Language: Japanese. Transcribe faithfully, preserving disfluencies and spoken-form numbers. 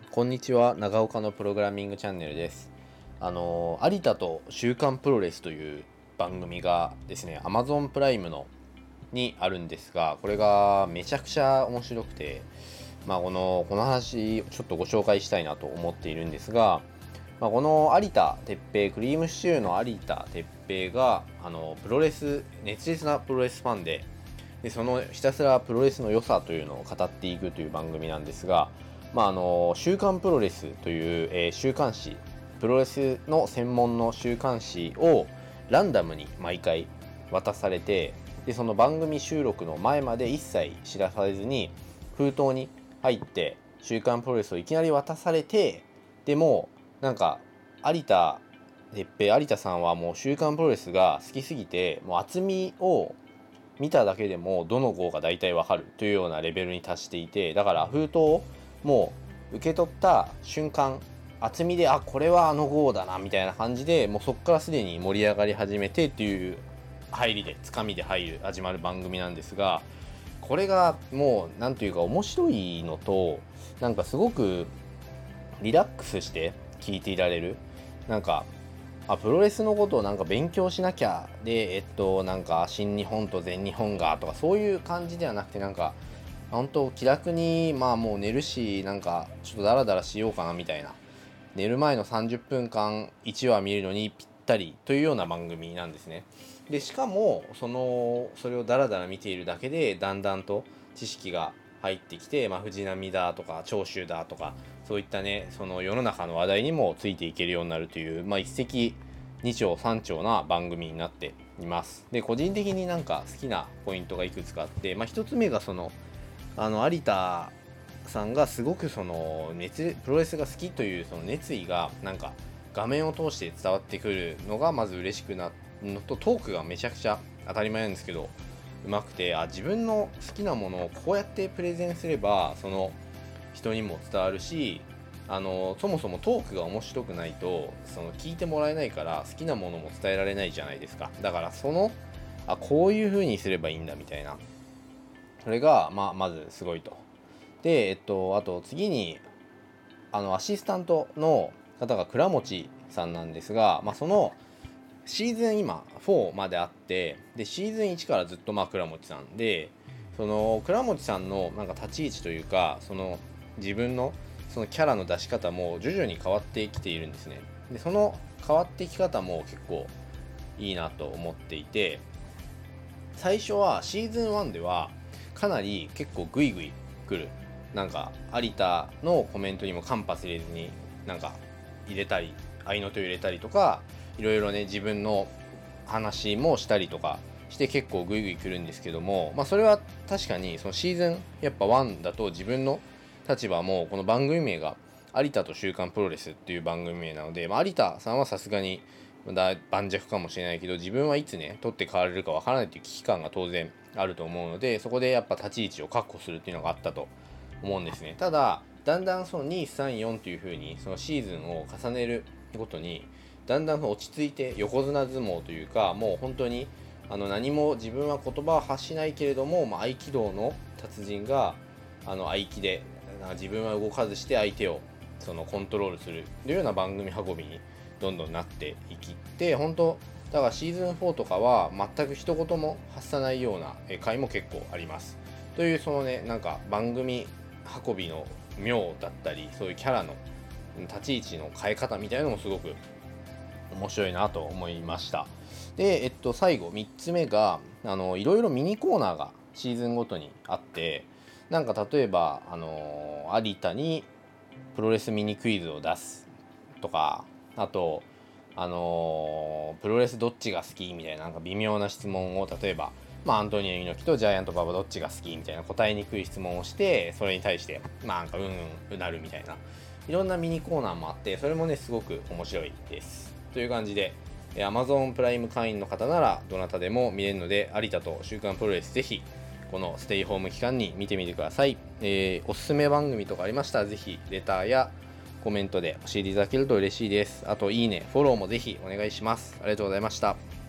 こんにちは、長岡のプログラミングチャンネルです。あの有田と週刊プロレスという番組がですね、Amazon プライムのにあるんですが、これがめちゃくちゃ面白くて、まあこのこの話ちょっとご紹介したいなと思っているんですが、まあ、この有田哲平、クリームシチューの有田哲平があのプロレス熱烈なプロレスファンで、でそのひたすらプロレスの良さというのを語っていくという番組なんですが、まあ、あの週刊プロレスという、えー、週刊誌、プロレスの専門の週刊誌をランダムに毎回渡されて、でその番組収録の前まで一切知らされずに封筒に入って週刊プロレスをいきなり渡されて、でもなんか有田哲平、有田さんはもう週刊プロレスが好きすぎて、もう厚みを見ただけでもどの号が大体わかるというようなレベルに達していて、だから封筒をもう受け取った瞬間、厚みであこれはあの号だなみたいな感じで、もうそこからすでに盛り上がり始めてっていう入りでつかみで入る始まる番組なんですが、これがもうなんというか面白いのと、なんかすごくリラックスして聞いていられる。なんかあプロレスのことをなんか勉強しなきゃで、えっとなんか新日本と全日本がとかそういう感じではなくて、なんか本当気楽に、まあもう寝るし、なんかちょっとダラダラしようかなみたいな、寝る前のさんじゅっぷんかんいちわ見るのにぴったりというような番組なんですね。でしかもそのそれをダラダラ見ているだけでだんだんと知識が入ってきて、まあ、藤波だとか長州だとかそういったね、その世の中の話題にもついていけるようになるという、まあ、一石二鳥三鳥な番組になっています。で個人的になんか好きなポイントがいくつかあって、まあ、一つ目がそのあの有田さんがすごくその熱プロレスが好きというその熱意がなんか画面を通して伝わってくるのがまず嬉しくなるのと、トークがめちゃくちゃ当たり前なんですけどうまくて、あ自分の好きなものをこうやってプレゼンすればその人にも伝わるし、あのそもそもトークが面白くないとその聞いてもらえないから、好きなものも伝えられないじゃないですか。だからそのあこういう風にすればいいんだみたいな、それが、まあ、まずすごいと。で、えっと、あと次に、あの、アシスタントの方が倉持さんなんですが、まあ、その、シーズン今、フォーまであって、で、シーズンワンからずっと、まあ、倉持さんで、その、倉持さんの、なんか立ち位置というか、その、自分の、そのキャラの出し方も徐々に変わってきているんですね。で、その変わってき方も結構いいなと思っていて、最初はシーズンワンでは、かなり結構グイグイ来る、なんか有田のコメントにも間髪入れずになんか入れたり合いの手を入れたりとか、いろいろね自分の話もしたりとかして結構グイグイ来るんですけども、まあそれは確かにそのシーズンやっぱワンだと自分の立場も、この番組名が有田と週刊プロレスっていう番組名なので、まあ、有田さんはさすがに盤石かもしれないけど、自分はいつね取って代われるかわからないっていう危機感が当然あると思うので、そこでやっぱ立ち位置を確保するっていうのがあったと思うんですね。ただだんだんそのに、さん、よんという風にそのシーズンを重ねるごとにだんだん落ち着いて横綱相撲というか、もう本当にあの何も自分は言葉を発しないけれども、まあ、合気道の達人があの合気で自分は動かずして相手をそのコントロールするというような番組運びにどんどんなっていきって、本当だからシーズンフォーとかは全く一言も発さないような回も結構ありますという、そのねなんか番組運びの妙だったり、そういうキャラの立ち位置の変え方みたいなのもすごく面白いなと思いました。で、えっと、最後みっつめがあのいろいろミニコーナーがシーズンごとにあって、なんか例えばあの有田にプロレスミニクイズを出すとか、あとあのー、プロレスどっちが好きみたいな、なんか微妙な質問を、例えば、まあ、アントニオ猪木とジャイアント馬場どっちが好きみたいな答えにくい質問をして、それに対してまあなんかうんうんうなるみたいな、いろんなミニコーナーもあって、それもねすごく面白いですという感じで、 Amazon プライム会員の方ならどなたでも見れるので、有田と週刊プロレスぜひこのステイホーム期間に見てみてください。えー、おすすめ番組とかありましたらぜひレターやコメントで教えていただけると嬉しいです。あといいね、フォローもぜひお願いします。ありがとうございました。